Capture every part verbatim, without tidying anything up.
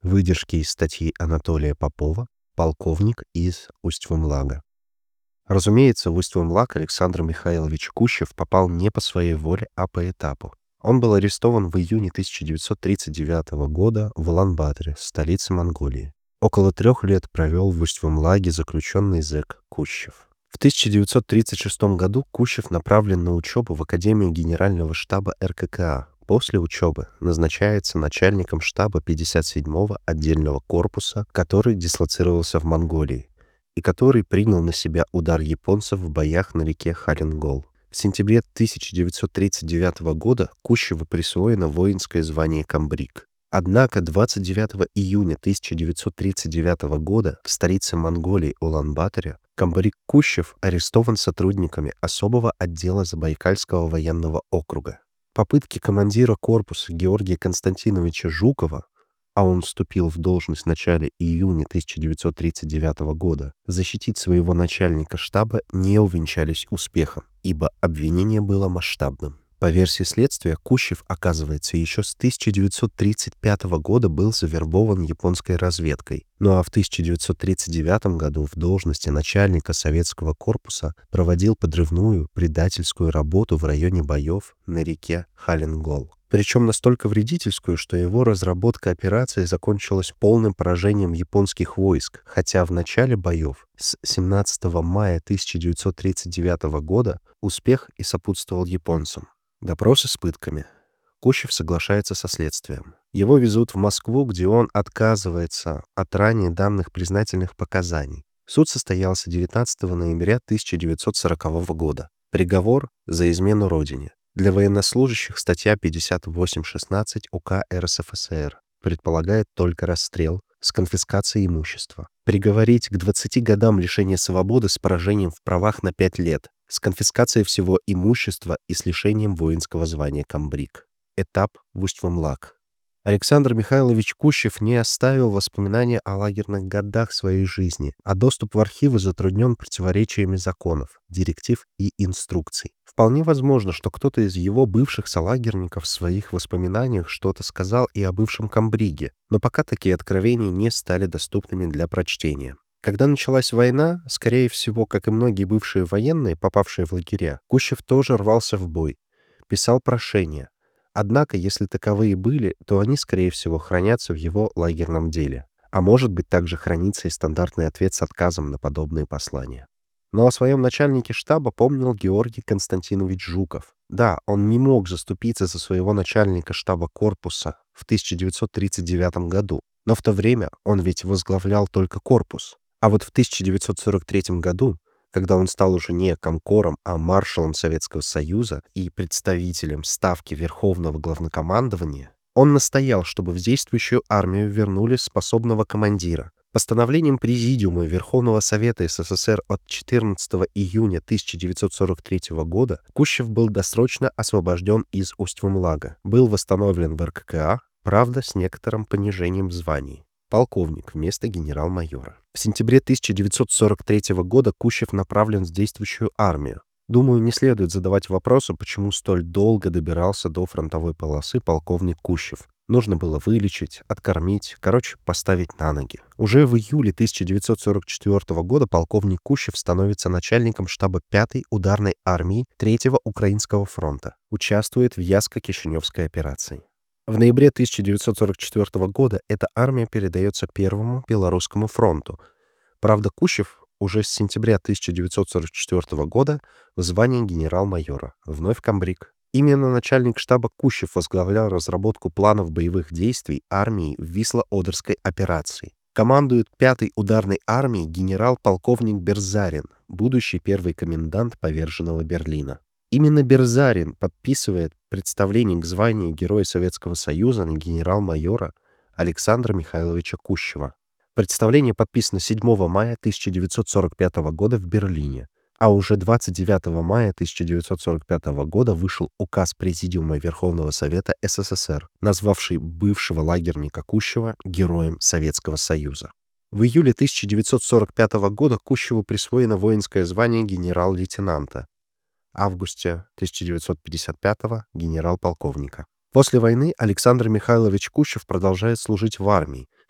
Выдержки из статьи Анатолия Попова «Полковник из Усть-Вымлага». Разумеется, в Усть-Вымлаг Александр Михайлович Кущев попал не по своей воле, а по этапу. Он был арестован в июне тысяча девятьсот тридцать девятого года в Улан-Баторе, столице Монголии. Около трех лет провел в Усть-Вымлаге заключенный зэк Кущев. В тысяча девятьсот тридцать шестом году Кущев направлен на учебу в Академию Генерального штаба эр ка ка а. После учебы назначается начальником штаба пятьдесят седьмого отдельного корпуса, который дислоцировался в Монголии и который принял на себя удар японцев в боях на реке Халингол. В сентябре тысяча девятьсот тридцать девятого года Кущеву присвоено воинское звание комбриг. Однако двадцать девятого июня тысяча девятьсот тридцать девятого года в столице Монголии Улан-Баторе комбриг Кущев арестован сотрудниками особого отдела Забайкальского военного округа. Попытки командира корпуса Георгия Константиновича Жукова, а он вступил в должность в начале июня тысяча девятьсот тридцать девятого года, защитить своего начальника штаба не увенчались успехом, ибо обвинение было масштабным. По версии следствия, Кущев, оказывается, еще с тысяча девятьсот тридцать пятого года был завербован японской разведкой, ну а в тысяча девятьсот тридцать девятом году в должности начальника советского корпуса проводил подрывную предательскую работу в районе боев на реке Халингол. Причем настолько вредительскую, что его разработка операции закончилась полным поражением японских войск, хотя в начале боев с семнадцатого мая тысяча девятьсот тридцать девятого года успех и сопутствовал японцам. Допросы с пытками. Кущев соглашается со следствием. Его везут в Москву, где он отказывается от ранее данных признательных показаний. Суд состоялся девятнадцатого ноября тысяча девятьсот сорокового года. Приговор за измену родине. Для военнослужащих статья пятьдесят восемь шестнадцать УК эр эс эф эс эр предполагает только расстрел с конфискацией имущества. Приговорить к двадцати годам лишения свободы с поражением в правах на пять лет, с конфискацией всего имущества и с лишением воинского звания комбриг. Этап в Усть-Вымлаг. Александр Михайлович Кущев не оставил воспоминания о лагерных годах своей жизни, а доступ в архивы затруднен противоречиями законов, директив и инструкций. Вполне возможно, что кто-то из его бывших солагерников в своих воспоминаниях что-то сказал и о бывшем комбриге, но пока такие откровения не стали доступными для прочтения. Когда началась война, скорее всего, как и многие бывшие военные, попавшие в лагеря, Кущев тоже рвался в бой, писал прошения. Однако, если таковые были, то они, скорее всего, хранятся в его лагерном деле. А может быть, также хранится и стандартный ответ с отказом на подобные послания. Но о своем начальнике штаба помнил Георгий Константинович Жуков. Да, он не мог заступиться за своего начальника штаба корпуса в тысяча девятьсот тридцать девятом году, но в то время он ведь возглавлял только корпус. А вот в тысяча девятьсот сорок третьем году, когда он стал уже не комкором, а маршалом Советского Союза и представителем Ставки Верховного Главнокомандования, он настоял, чтобы в действующую армию вернули способного командира. Постановлением Президиума Верховного Совета эс эс эс эр от четырнадцатого июня тысяча девятьсот сорок третьего года Кущев был досрочно освобожден из Усть-Вымлага, был восстановлен в эр ка ка а, правда, с некоторым понижением званий. Полковник вместо генерал-майора. В сентябре тысяча девятьсот сорок третьего года Кущев направлен в действующую армию. Думаю, не следует задавать вопросы, почему столь долго добирался до фронтовой полосы полковник Кущев. Нужно было вылечить, откормить, короче, поставить на ноги. Уже в июле тысяча девятьсот сорок четвёртого года полковник Кущев становится начальником штаба пятой ударной армии третьего Украинского фронта. Участвует в Ясско-Кишиневской операции. В ноябре тысяча девятьсот сорок четвёртого года эта армия передается Первому Белорусскому фронту. Правда, Кущев уже с сентября тысяча девятьсот сорок четвёртого года в звании генерал-майора, вновь комбриг. Именно начальник штаба Кущев возглавлял разработку планов боевых действий армии в Висло-Одерской операции. Командует пятой ударной армией генерал-полковник Берзарин, будущий первый комендант поверженного Берлина. Именно Берзарин подписывает представление к званию Героя Советского Союза на генерал-майора Александра Михайловича Кущева. Представление подписано седьмого мая тысяча девятьсот сорок пятого года в Берлине, а уже двадцать девятого мая тысяча девятьсот сорок пятого года вышел указ Президиума Верховного Совета эс эс эс эр, назвавший бывшего лагерника Кущева Героем Советского Союза. В июле тысяча девятьсот сорок пятого года Кущеву присвоено воинское звание генерал-лейтенанта. Августе тысяча девятьсот пятьдесят пятого генерал-полковника. После войны Александр Михайлович Кущев продолжает служить в армии, в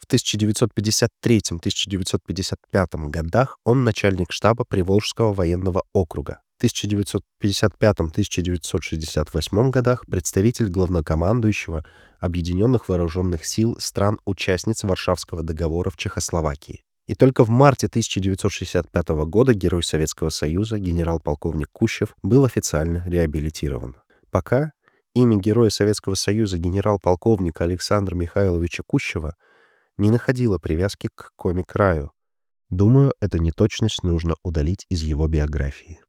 В тысяча девятьсот пятьдесят третьем — тысяча девятьсот пятьдесят пятом годах он начальник штаба Приволжского военного округа. В тысяча девятьсот пятьдесят пятом — тысяча девятьсот шестьдесят восьмом годах представитель главнокомандующего Объединенных вооруженных сил стран-участниц Варшавского договора в Чехословакии. И только в марте тысяча девятьсот шестьдесят пятого года герой Советского Союза генерал-полковник Кущев был официально реабилитирован. Пока имя героя Советского Союза генерал-полковника Александра Михайловича Кущева не находило привязки к коми-краю. Думаю, эту неточность нужно удалить из его биографии.